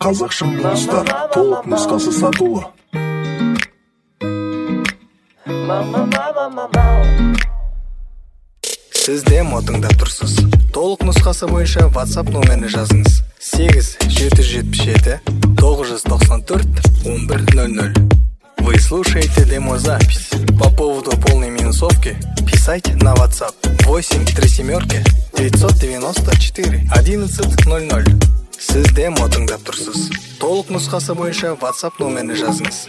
Қазақша минустар толық нұсқасы сатылы. Сіз демо тыңдап тұрсыз. Толық нұсқасы бойынша WhatsApp номеріне жазыңыз. 8-777-994-1100. Вы слушаете демозапись. По поводу полной минусовки писайте на WhatsApp 8-994-1100. Сіз демо тыңдап тұрсыз. Толық нұсқасы бойынша WhatsApp номеріне жазыңыз.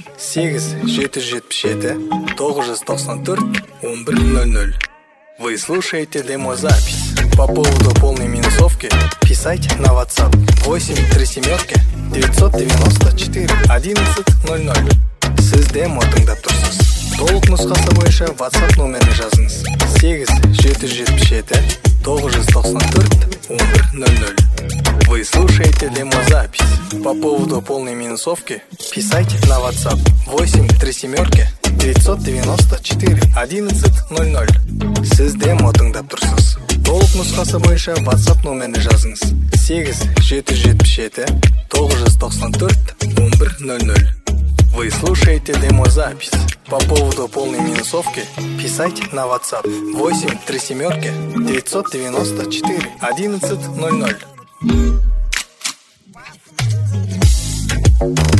8-777-994-1100. Вы слушаете демозапись. По поводу полной минусовки писайте на WhatsApp 8-994-1100. Сіз демо тыңдап тұрсыз. Толық нұсқасы бойынша WhatsApp номеріне жазыңыз. 8-777-994-1100. Вы слушаете демозапись. По поводу полной минусовки писайте на WhatsApp 8-994-1100. Сіз демо тыңдап тұрсыз. Толық нұсқасы бойынша WhatsApp номеріне жазыңыз. 8-777-994-1100. Вы слушаете демозапись. По поводу полной минусовки писайте на WhatsApp 8-994-1100.